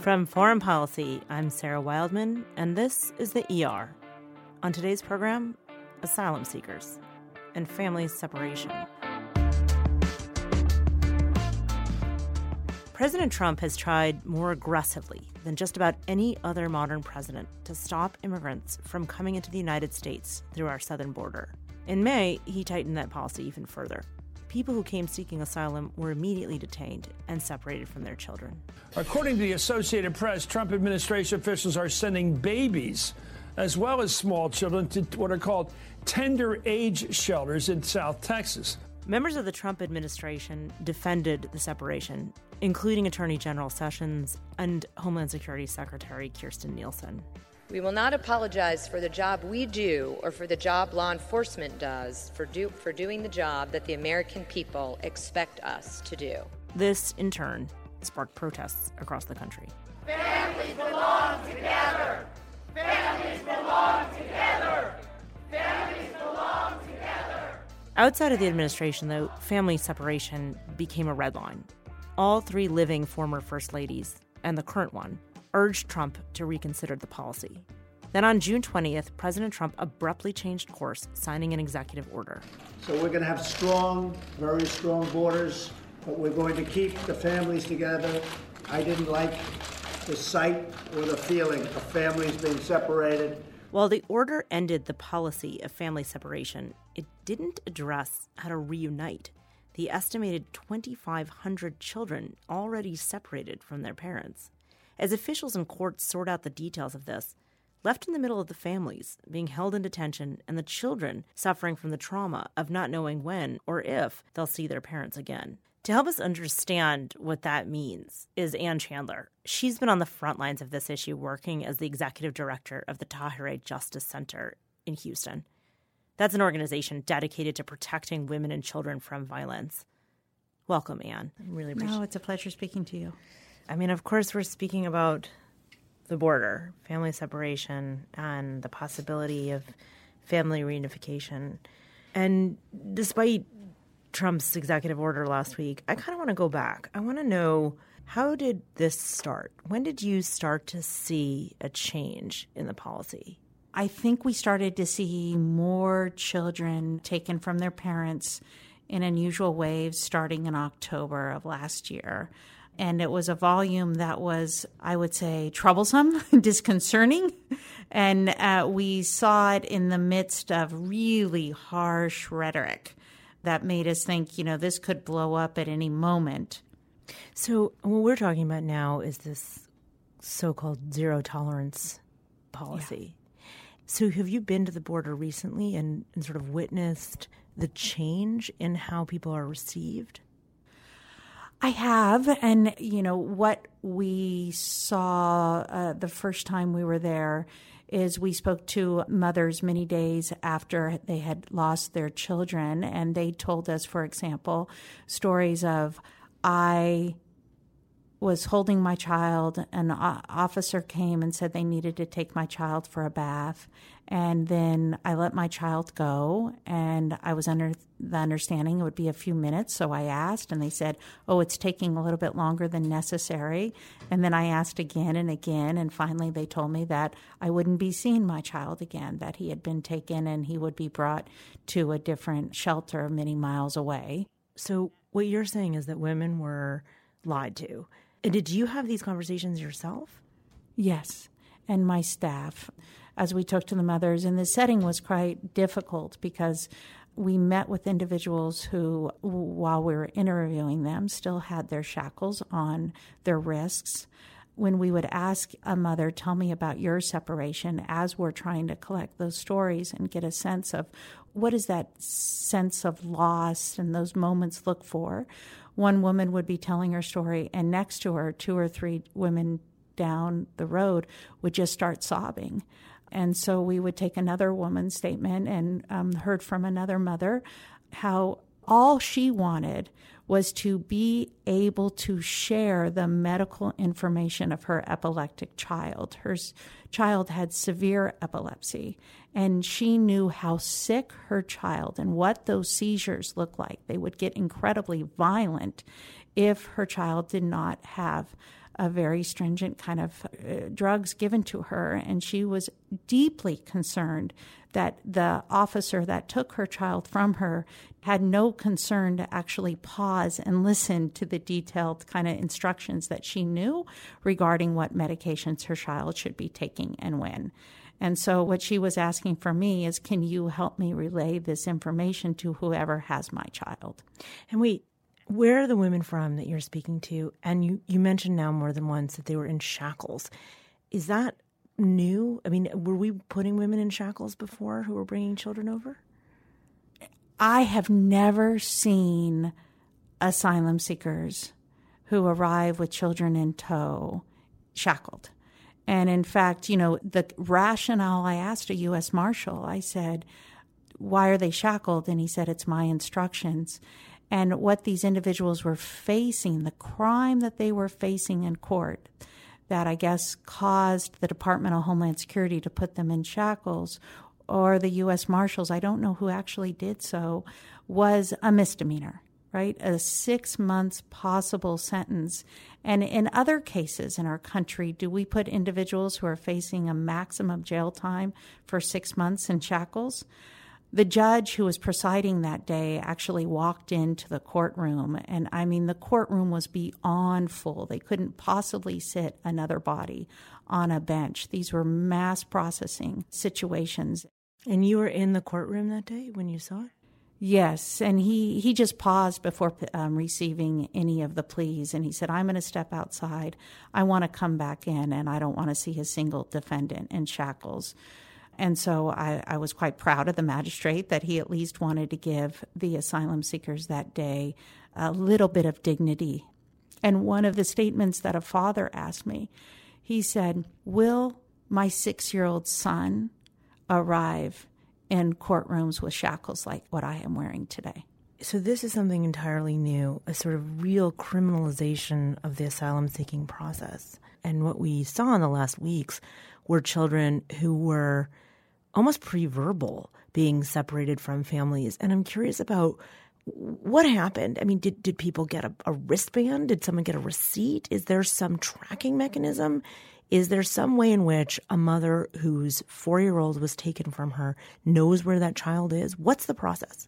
From Foreign Policy, I'm Sarah Wildman, and this is the ER. On today's program, asylum seekers and family separation. President Trump has tried more aggressively than just about any other modern president to stop immigrants from coming into the United States through our southern border. In May, he tightened that policy even further. People who came seeking asylum were immediately detained and separated from their children. According to the Associated Press, Trump administration officials are sending babies as well as small children to what are called tender age shelters in South Texas. Members of the Trump administration defended the separation, including Attorney General Sessions and Homeland Security Secretary Kirstjen Nielsen. We will not apologize for the job we do or for the job law enforcement does for doing the job that the American people expect us to do. This, in turn, sparked protests across the country. Families belong together! Families belong together! Families belong together! Outside of the administration, though, family separation became a red line. All three living former First Ladies, and the current one, urged Trump to reconsider the policy. Then on June 20th, President Trump abruptly changed course, signing an executive order. So we're going to have strong, very strong borders, but we're going to keep the families together. I didn't like the sight or the feeling of families being separated. While the order ended the policy of family separation, it didn't address how to reunite the estimated 2,500 children already separated from their parents. As officials in courts sort out the details of this, left in the middle of the families being held in detention and the children suffering from the trauma of not knowing when or if they'll see their parents again. To help us understand what that means is Ann Chandler. She's been on the front lines of this issue, working as the executive director of the Tahirih Justice Center in Houston. That's an organization dedicated to protecting women and children from violence. Welcome, Ann. I really appreciate it. No, it's a pleasure speaking to you. I mean, of course, we're speaking about the border, family separation, and the possibility of family reunification. And despite Trump's executive order last week, I kind of want to go back. I want to know, how did this start? When did you start to see a change in the policy? I think we started to see more children taken from their parents in unusual waves starting in October of last year. And it was a volume that was, I would say, troublesome, disconcerting. And we saw it in the midst of really harsh rhetoric that made us think, this could blow up at any moment. So what we're talking about now is this so-called zero tolerance policy. Yeah. So have you been to the border recently and sort of witnessed the change in how people are received? I have, and what we saw the first time we were there is we spoke to mothers many days after they had lost their children, and they told us, for example, stories of, I was holding my child, an officer came and said they needed to take my child for a bath, and then I let my child go, and I was under the understanding it would be a few minutes, so I asked, and they said, it's taking a little bit longer than necessary, and then I asked again and again, and finally they told me that I wouldn't be seeing my child again, that he had been taken and he would be brought to a different shelter many miles away. So what you're saying is that women were lied to. Did you have these conversations yourself? Yes, and my staff, as we talked to the mothers. And the setting was quite difficult because we met with individuals who, while we were interviewing them, still had their shackles on their wrists. When we would ask a mother, tell me about your separation, as we're trying to collect those stories and get a sense of what is that sense of loss and those moments look for, one woman would be telling her story, and next to her, 2 or 3 women down the road would just start sobbing. And so we would take another woman's statement and heard from another mother how all she wanted was to be able to share the medical information of her epileptic child. Her child had severe epilepsy, and she knew how sick her child and what those seizures look like. They would get incredibly violent if her child did not have a very stringent kind of drugs given to her, and she was deeply concerned that the officer that took her child from her had no concern to actually pause and listen to the detailed kind of instructions that she knew regarding what medications her child should be taking and when. And so what she was asking for me is, can you help me relay this information to whoever has my child? And wait, where are the women from that you're speaking to? And you mentioned now more than once that they were in shackles. Is that new? I mean, were we putting women in shackles before who were bringing children over? I have never seen asylum seekers who arrive with children in tow shackled. And in fact, the rationale, I asked a U.S. Marshal, I said, why are they shackled? And he said, it's my instructions. And what these individuals were facing, the crime that they were facing in court, that I guess caused the Department of Homeland Security to put them in shackles, or the U.S. Marshals, I don't know who actually did so, was a misdemeanor, right? A 6 months possible sentence. And in other cases in our country, do we put individuals who are facing a maximum jail time for 6 months in shackles? The judge who was presiding that day actually walked into the courtroom, and I mean, the courtroom was beyond full. They couldn't possibly sit another body on a bench. These were mass processing situations. And you were in the courtroom that day when you saw it? Yes, and he just paused before receiving any of the pleas, and he said, I'm going to step outside. I want to come back in, and I don't want to see a single defendant in shackles. And so I was quite proud of the magistrate that he at least wanted to give the asylum seekers that day a little bit of dignity. And one of the statements that a father asked me, he said, will my 6-year-old son arrive in courtrooms with shackles like what I am wearing today? So this is something entirely new, a sort of real criminalization of the asylum-seeking process. And what we saw in the last weeks were children who were almost pre-verbal being separated from families. And I'm curious about what happened. I mean, did people get a wristband? Did someone get a receipt? Is there some tracking mechanism? Is there some way in which a mother whose 4-year-old was taken from her knows where that child is? What's the process?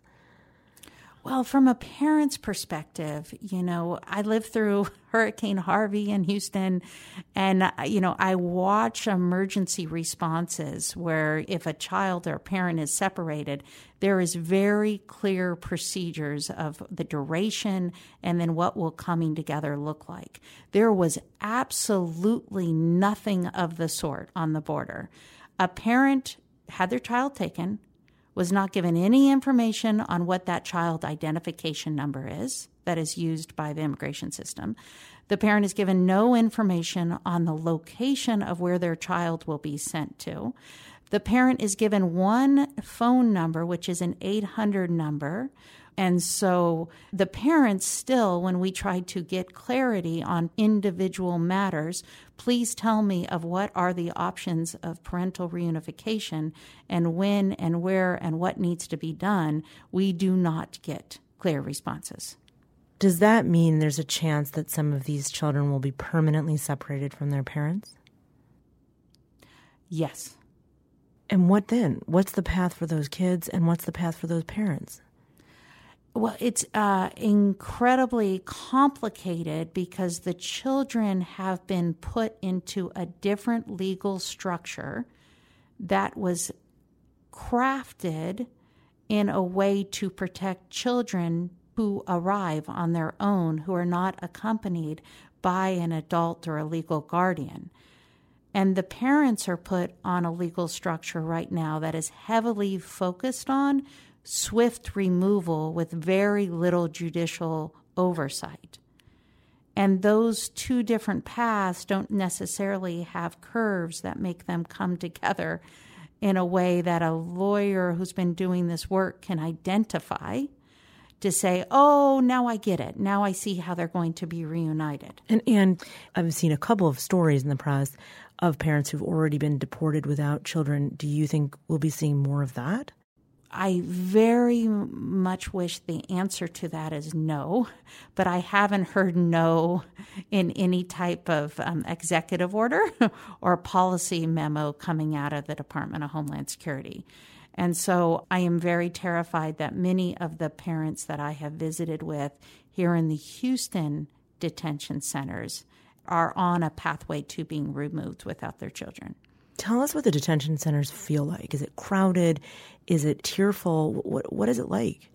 Well, from a parent's perspective, I lived through Hurricane Harvey in Houston, and, I watch emergency responses where if a child or parent is separated, there is very clear procedures of the duration and then what will coming together look like. There was absolutely nothing of the sort on the border. A parent had their child taken, was not given any information on what that child identification number is that is used by the immigration system. The parent is given no information on the location of where their child will be sent to. The parent is given one phone number, which is an 800 number. And so the parents still, when we tried to get clarity on individual matters, please tell me of what are the options of parental reunification and when and where and what needs to be done, we do not get clear responses. Does that mean there's a chance that some of these children will be permanently separated from their parents? Yes. And what then? What's the path for those kids and what's the path for those parents? Well, it's incredibly complicated because the children have been put into a different legal structure that was crafted in a way to protect children who arrive on their own, who are not accompanied by an adult or a legal guardian. And the parents are put on a legal structure right now that is heavily focused on swift removal with very little judicial oversight. And those two different paths don't necessarily have curves that make them come together in a way that a lawyer who's been doing this work can identify to say, oh, now I get it. Now I see how they're going to be reunited. And I've seen a couple of stories in the press of parents who've already been deported without children. Do you think we'll be seeing more of that? I very much wish the answer to that is no, but I haven't heard no in any type of executive order or policy memo coming out of the Department of Homeland Security. And so I am very terrified that many of the parents that I have visited with here in the Houston detention centers are on a pathway to being removed without their children. Tell us what the detention centers feel like. Is it crowded? Is it tearful? What is it like?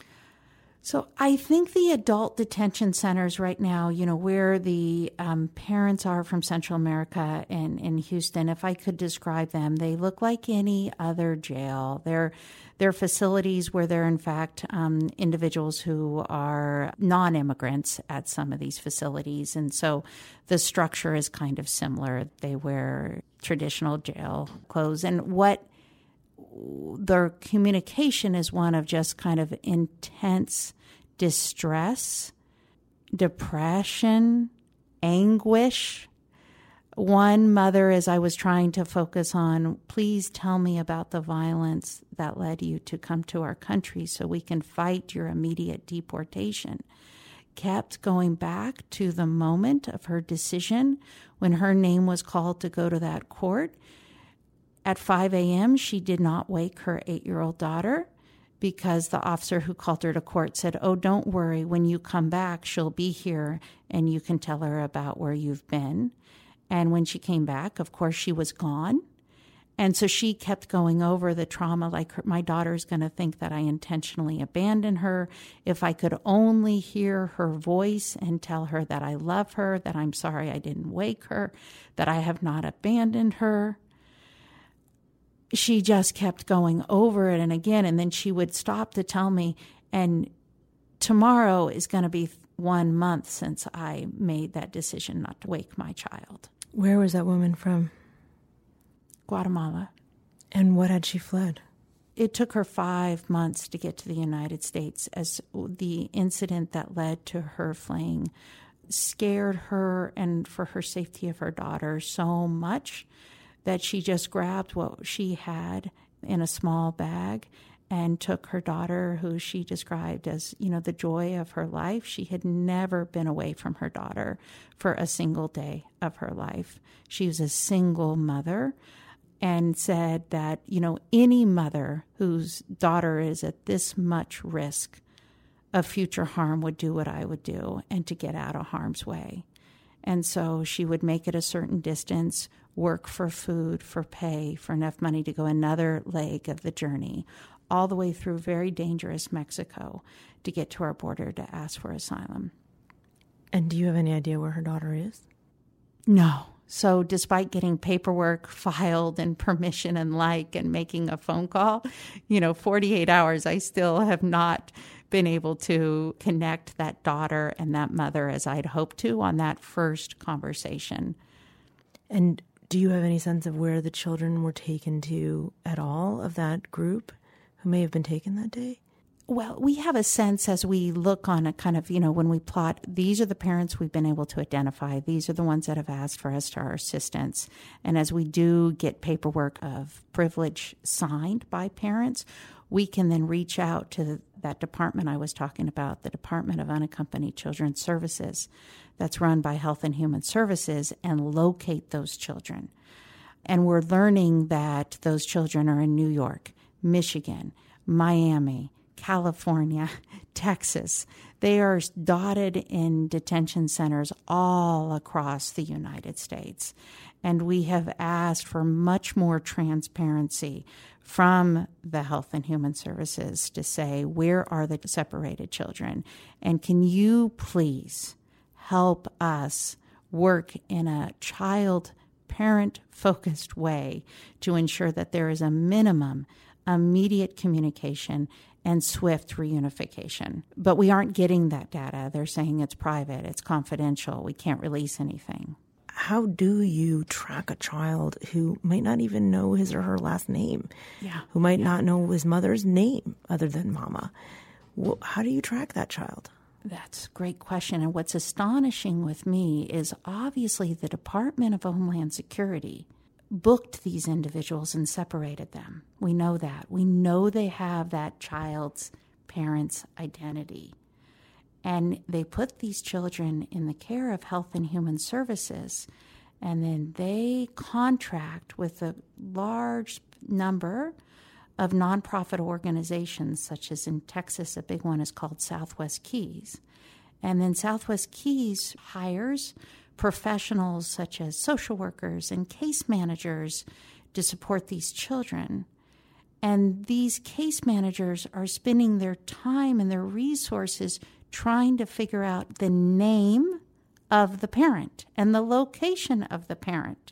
So I think the adult detention centers right now, where the parents are from Central America and in Houston, if I could describe them, they look like any other jail. They're facilities where there are, in fact, individuals who are non-immigrants at some of these facilities. And so the structure is kind of similar. They wear traditional jail clothes. And what their communication is one of just kind of intense distress, depression, anguish. One mother, as I was trying to focus on, please tell me about the violence that led you to come to our country so we can fight your immediate deportation, kept going back to the moment of her decision when her name was called to go to that court. At 5 a.m., she did not wake her 8-year-old daughter because the officer who called her to court said, "Oh, don't worry. When you come back, she'll be here and you can tell her about where you've been." And when she came back, of course, she was gone. And so she kept going over the trauma, like my daughter's going to think that I intentionally abandoned her. If I could only hear her voice and tell her that I love her, that I'm sorry I didn't wake her, that I have not abandoned her. She just kept going over it and again, and then she would stop to tell me, and tomorrow is going to be 1 month since I made that decision not to wake my child. Where was that woman from? Guatemala. And what had she fled? It took her 5 months to get to the United States, as the incident that led to her fleeing scared her and for her safety of her daughter so much that she just grabbed what she had in a small bag and took her daughter, who she described as, the joy of her life. She had never been away from her daughter for a single day of her life. She was a single mother and said that, any mother whose daughter is at this much risk of future harm would do what I would do and to get out of harm's way. And so she would make it a certain distance, work for food, for pay, for enough money to go another leg of the journey, all the way through very dangerous Mexico to get to our border to ask for asylum. And do you have any idea where her daughter is? No. So despite getting paperwork filed and permission and making a phone call, 48 hours, I still have not been able to connect that daughter and that mother as I'd hoped to on that first conversation. And do you have any sense of where the children were taken to at all of that group who may have been taken that day? Well, we have a sense as we look on a kind of, when we plot, these are the parents we've been able to identify. These are the ones that have asked for us to our assistance. And as we do get paperwork of privilege signed by parents, we can then reach out to that department I was talking about, the Department of Unaccompanied Children's Services, that's run by Health and Human Services, and locate those children. And we're learning that those children are in New York, Michigan, Miami, California, Texas. They are dotted in detention centers all across the United States. And we have asked for much more transparency from the Health and Human Services to say, where are the separated children? And can you please help us work in a child-parent-focused way to ensure that there is a minimum immediate communication and swift reunification. But we aren't getting that data. They're saying it's private, it's confidential, we can't release anything. How do you track a child who might not even know his or her last name? Yeah. Who might not know his mother's name other than Mama? How do you track that child? That's a great question. And what's astonishing with me is obviously the Department of Homeland Security booked these individuals and separated them. We know that. We know they have that child's parent's identity. And they put these children in the care of Health and Human Services, and then they contract with a large number of nonprofit organizations, such as in Texas, a big one is called Southwest Keys. And then Southwest Keys hires professionals such as social workers and case managers to support these children. And these case managers are spending their time and their resources trying to figure out the name of the parent and the location of the parent.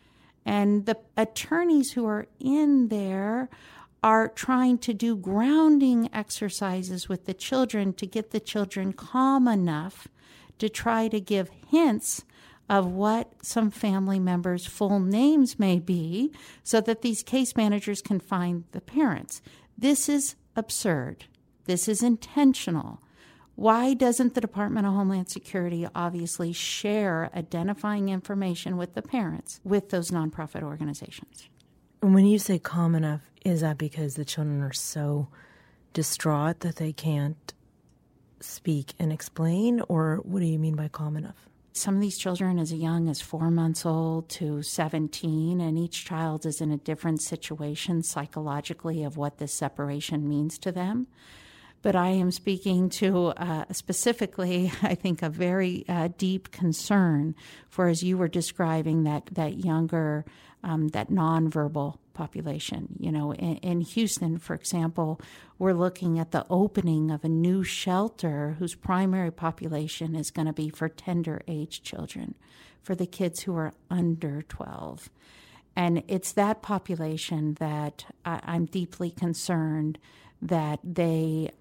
And the attorneys who are in there are trying to do grounding exercises with the children to get the children calm enough to try to give hints of what some family members' full names may be so that these case managers can find the parents. This is absurd. This is intentional. Why doesn't the Department of Homeland Security obviously share identifying information with the parents with those nonprofit organizations? And when you say calm enough, is that because the children are so distraught that they can't speak and explain? Or what do you mean by calm enough? Some of these children as young as 4 months old to 17, and each child is in a different situation psychologically of what this separation means to them. But I am speaking to specifically, I think, a very deep concern for, as you were describing, that younger, that nonverbal population. You know, in Houston, for example, we're looking at the opening of a new shelter whose primary population is going to be for tender age children, for the kids who are under 12. And it's that population that I'm deeply concerned that they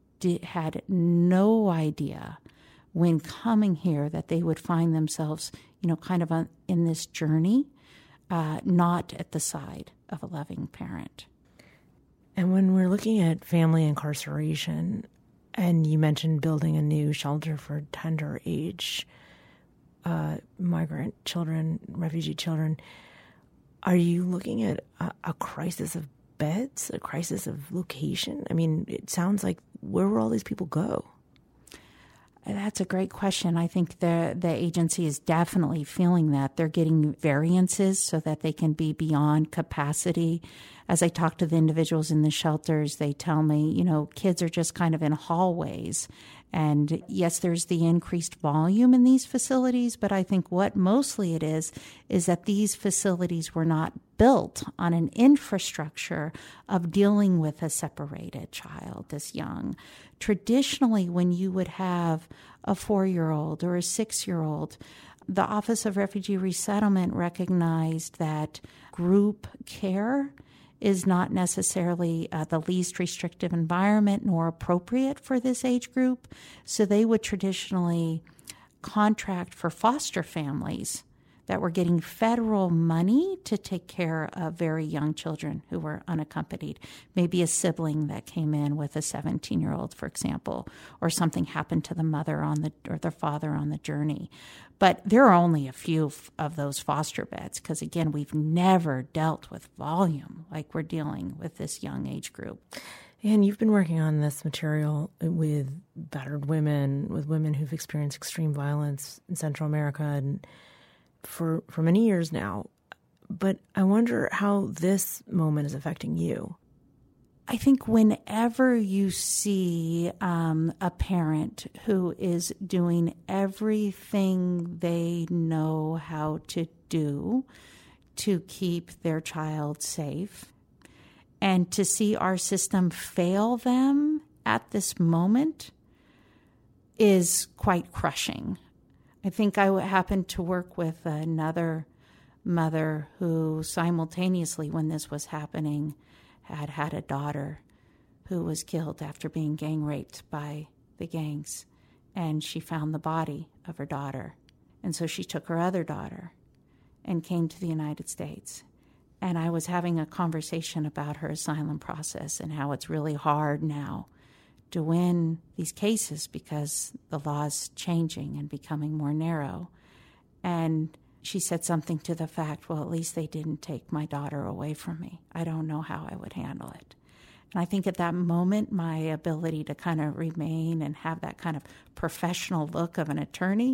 had no idea when coming here that they would find themselves, you know, kind of in this journey, not at the side of a loving parent. And when we're looking at family incarceration, and you mentioned building a new shelter for tender age migrant children, refugee children, are you looking at a crisis of beds, a crisis of location? I mean, it sounds like, where will all these people go? That's a great question. I think the agency is definitely feeling that. They're getting variances so that they can be beyond capacity. As I talk to the individuals in the shelters, they tell me, you know, kids are just kind of in hallways. And yes, there's the increased volume in these facilities, but I think what mostly it is that these facilities were not built on an infrastructure of dealing with a separated child this young. Traditionally, when you would have a 4-year-old or a 6-year-old, the Office of Refugee Resettlement recognized that group care is not necessarily the least restrictive environment nor appropriate for this age group. So they would traditionally contract for foster families that were getting federal money to take care of very young children who were unaccompanied. Maybe a sibling that came in with a 17-year-old, for example, or something happened to the mother or the father on the journey. But there are only a few of those foster beds because, again, we've never dealt with volume like we're dealing with this young age group. And you've been working on this material with battered women, with women who've experienced extreme violence in Central America and for many years now. But I wonder how this moment is affecting you. I think whenever you see a parent who is doing everything they know how to do to keep their child safe, and to see our system fail them at this moment is quite crushing. I think I happened to work with another mother who simultaneously, when this was happening, had a daughter who was killed after being gang raped by the gangs. And she found the body of her daughter. And so she took her other daughter and came to the United States. And I was having a conversation about her asylum process and how it's really hard now to win these cases because the law's changing and becoming more narrow. And She said something to the fact, well, at least they didn't take my daughter away from me. I don't know how I would handle it. And I think at that moment, my ability to kind of remain and have that kind of professional look of an attorney,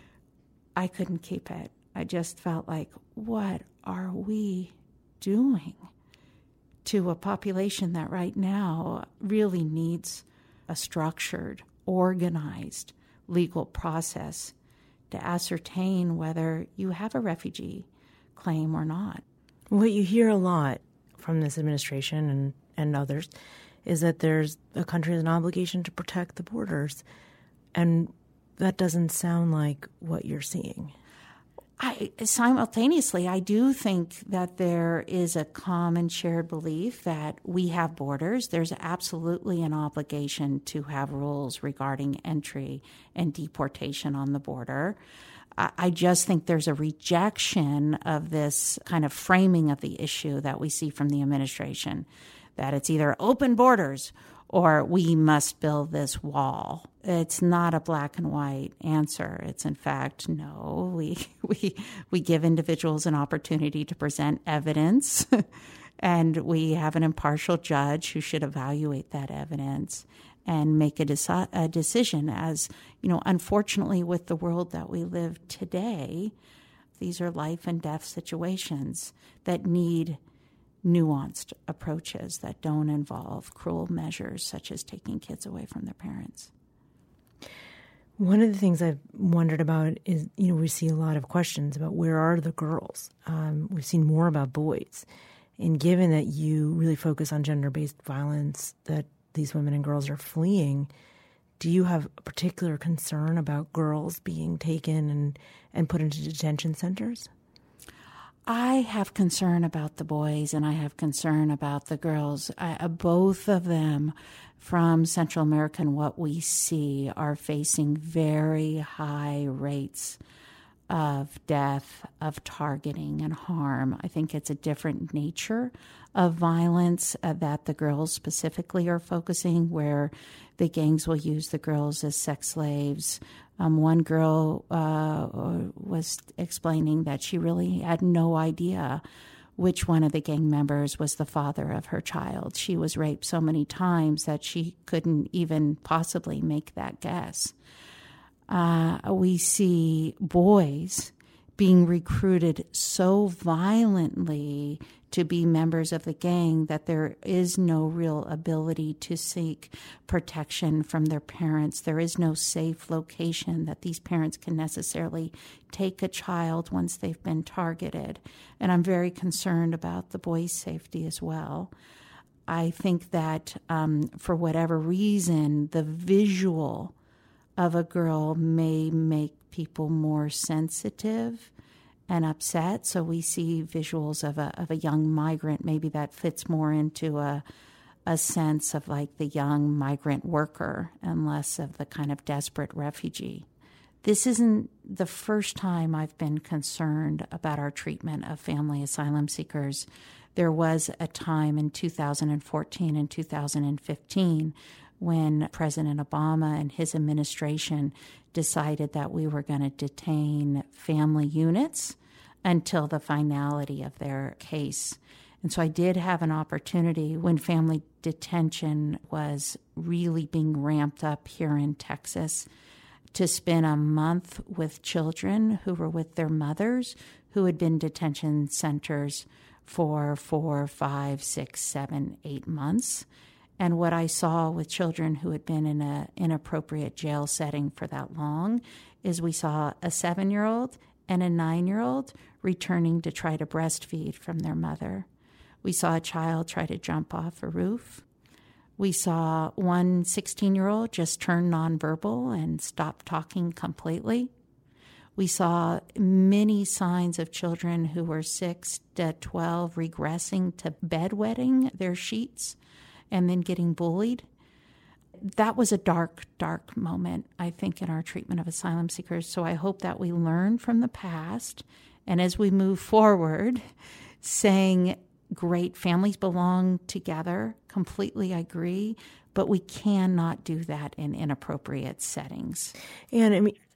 I couldn't keep it. I just felt like, what are we doing to a population that right now really needs a structured, organized legal process to ascertain whether you have a refugee claim or not? What you hear a lot from this administration and others is that there's a country has an obligation to protect the borders. And that doesn't sound like what you're seeing. Simultaneously, I do think that there is a common shared belief that we have borders. There's absolutely an obligation to have rules regarding entry and deportation on the border. I just think there's a rejection of this kind of framing of the issue that we see from the administration, that it's either open borders or we must build this wall. It's not a black and white answer. It's in fact, no, we give individuals an opportunity to present evidence and we have an impartial judge who should evaluate that evidence and make a decision. As, you know, unfortunately with the world that we live today, these are life and death situations that need nuanced approaches that don't involve cruel measures such as taking kids away from their parents. One of the things I've wondered about is, you know, we see a lot of questions about where are the girls. We've seen more about boys. And given that you really focus on gender-based violence that these women and girls are fleeing, do you have a particular concern about girls being taken and put into detention centers? I have concern about the boys and I have concern about the girls. Both of them from Central America and what we see are facing very high rates of death, of targeting and harm. I think it's a different nature of violence that the girls specifically are focusing, where the gangs will use the girls as sex slaves. One girl was explaining that she really had no idea which one of the gang members was the father of her child. She was raped so many times that she couldn't even possibly make that guess. We see boys being recruited so violently to be members of the gang that there is no real ability to seek protection from their parents. There is no safe location that these parents can necessarily take a child once they've been targeted. And I'm very concerned about the boys' safety as well. I think that for whatever reason, the visual of a girl may make people more sensitive and upset. So we see visuals of a young migrant. Maybe that fits more into a sense of like the young migrant worker and less of the kind of desperate refugee. This isn't the first time I've been concerned about our treatment of family asylum seekers. There was a time in 2014 and 2015 when President Obama and his administration decided that we were going to detain family units until the finality of their case. And so I did have an opportunity when family detention was really being ramped up here in Texas to spend a month with children who were with their mothers who had been in detention centers for 4, 5, 6, 7, 8 months. And what I saw with children who had been in an inappropriate jail setting for that long is we saw a 7-year-old and a 9-year-old returning to try to breastfeed from their mother. We saw a child try to jump off a roof. We saw one 16-year-old just turn nonverbal and stop talking completely. We saw many signs of children who were 6 to 12 regressing to bedwetting their sheets and then getting bullied. That was a dark, dark moment, I think, in our treatment of asylum seekers. So I hope that we learn from the past. And as we move forward, saying, great, families belong together, completely agree, but we cannot do that in inappropriate settings. And I mean,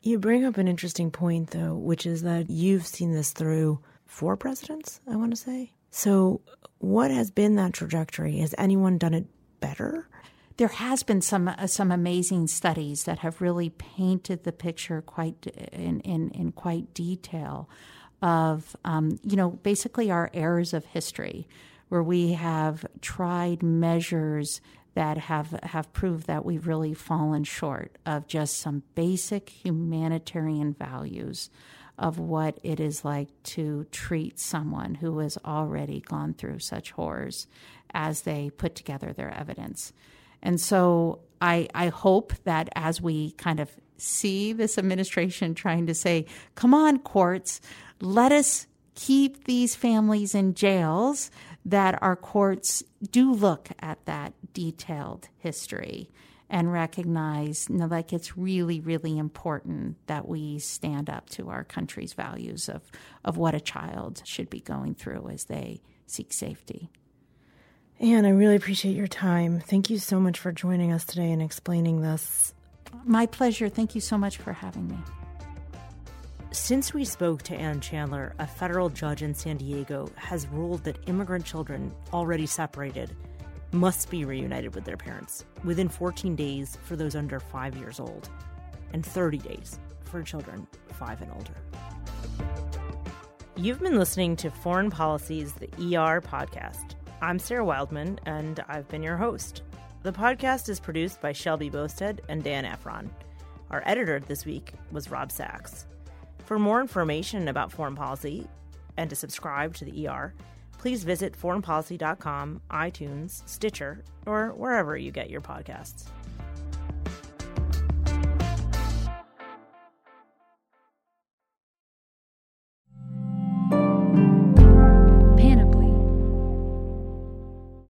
You bring up an interesting point, though, which is that you've seen this through 4 presidents, I want to say. So what has been that trajectory? Has anyone done it better? There has been some amazing studies that have really painted the picture quite in quite detail of, basically our errors of history, where we have tried measures that have proved that we've really fallen short of just some basic humanitarian values of what it is like to treat someone who has already gone through such horrors as they put together their evidence. And so I hope that as we kind of see this administration trying to say, come on, courts, let us keep these families in jails, that our courts do look at that detailed history and recognize, like, it's really, really important that we stand up to our country's values of what a child should be going through as they seek safety. Anne, I really appreciate your time. Thank you so much for joining us today and explaining this. My pleasure. Thank you so much for having me. Since we spoke to Anne Chandler, a federal judge in San Diego has ruled that immigrant children already separated must be reunited with their parents within 14 days for those under 5 years old and 30 days for children 5 and older. You've been listening to Foreign Policy's The ER podcast. I'm Sarah Wildman, and I've been your host. The podcast is produced by Shelby Bosted and Dan Efron. Our editor this week was Rob Sachs. For more information about foreign policy and to subscribe to the ER, please visit foreignpolicy.com, iTunes, Stitcher, or wherever you get your podcasts.